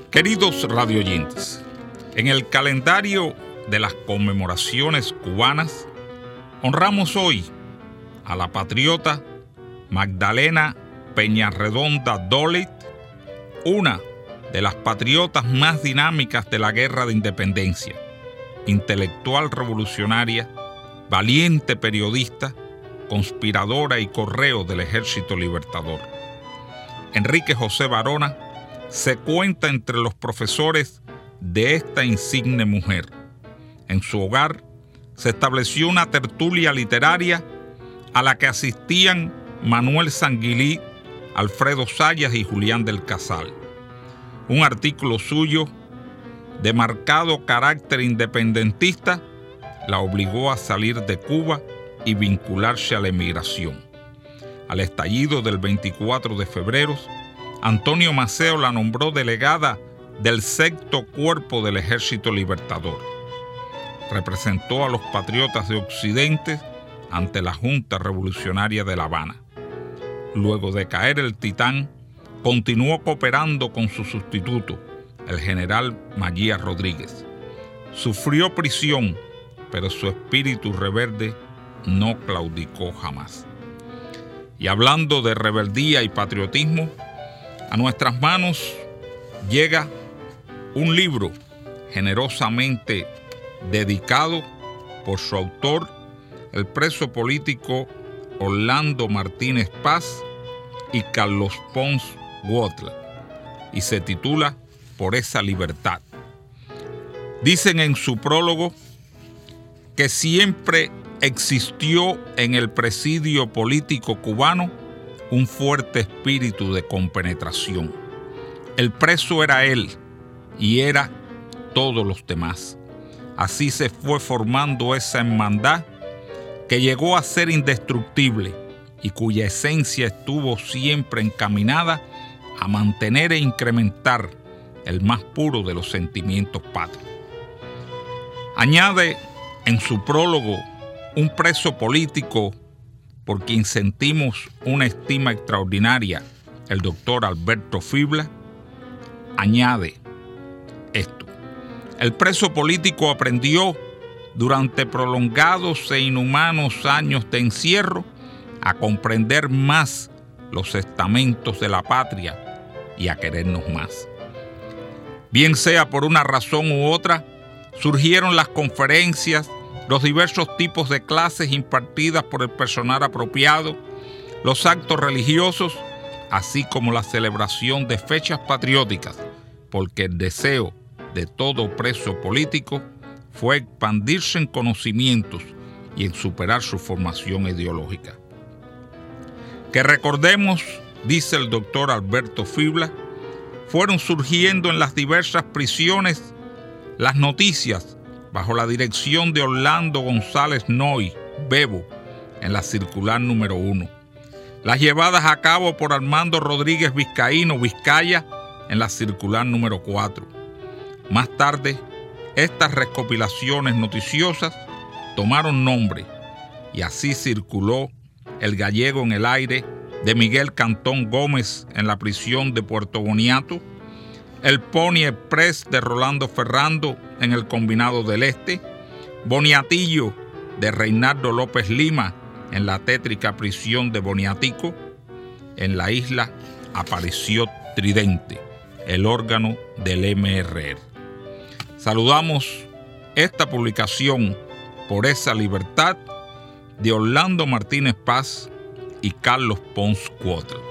Queridos radioyentes, en el calendario de las conmemoraciones cubanas, honramos hoy a la patriota Magdalena Peñarredonda Dolit, una de las patriotas más dinámicas de la Guerra de Independencia, intelectual revolucionaria, valiente periodista, conspiradora y correo del Ejército Libertador. Enrique José Varona se cuenta entre los profesores de esta insigne mujer. En su hogar se estableció una tertulia literaria a la que asistían Manuel Sanguilí, Alfredo Sayas y Julián del Casal. Un artículo suyo de marcado carácter independentista la obligó a salir de Cuba y vincularse a la emigración. Al estallido del 24 de febrero, Antonio Maceo la nombró delegada del Sexto Cuerpo del Ejército Libertador. Representó a los patriotas de Occidente ante la Junta Revolucionaria de La Habana. Luego de caer el Titán, continuó cooperando con su sustituto, el general Maguía Rodríguez. Sufrió prisión, pero su espíritu rebelde no claudicó jamás. Y hablando de rebeldía y patriotismo, a nuestras manos llega un libro generosamente dedicado por su autor, el preso político Orlando Martínez Paz y Carlos Pons Wöttler, y se titula Por esa libertad. Dicen en su prólogo que siempre existió en el presidio político cubano un fuerte espíritu de compenetración. El preso era él y era todos los demás. Así se fue formando esa hermandad que llegó a ser indestructible y cuya esencia estuvo siempre encaminada a mantener e incrementar el más puro de los sentimientos patrios. Añade en su prólogo un preso político por quien sentimos una estima extraordinaria, el doctor Alberto Fibla, añade esto: el preso político aprendió durante prolongados e inhumanos años de encierro a comprender más los estamentos de la patria y a querernos más. Bien sea por una razón u otra, surgieron las conferencias, los diversos tipos de clases impartidas por el personal apropiado, los actos religiosos, así como la celebración de fechas patrióticas, porque el deseo de todo preso político fue expandirse en conocimientos y en superar su formación ideológica. Que recordemos, dice el doctor Alberto Fibla, fueron surgiendo en las diversas prisiones las noticias bajo la dirección de Orlando González Noy, Bebo, en la circular número 1. Las llevadas a cabo por Armando Rodríguez Vizcaíno, Vizcaya, en la circular número 4. Más tarde, estas recopilaciones noticiosas tomaron nombre y así circuló El Gallego en el Aire de Miguel Cantón Gómez en la prisión de Puerto Boniato, El Pony Express de Rolando Ferrando en el Combinado del Este, Boniatillo de Reinaldo López Lima en la tétrica prisión de Boniatico. En la isla apareció Tridente, el órgano del MRR. Saludamos esta publicación Por esa libertad de Orlando Martínez Paz y Carlos Pons Wöttler.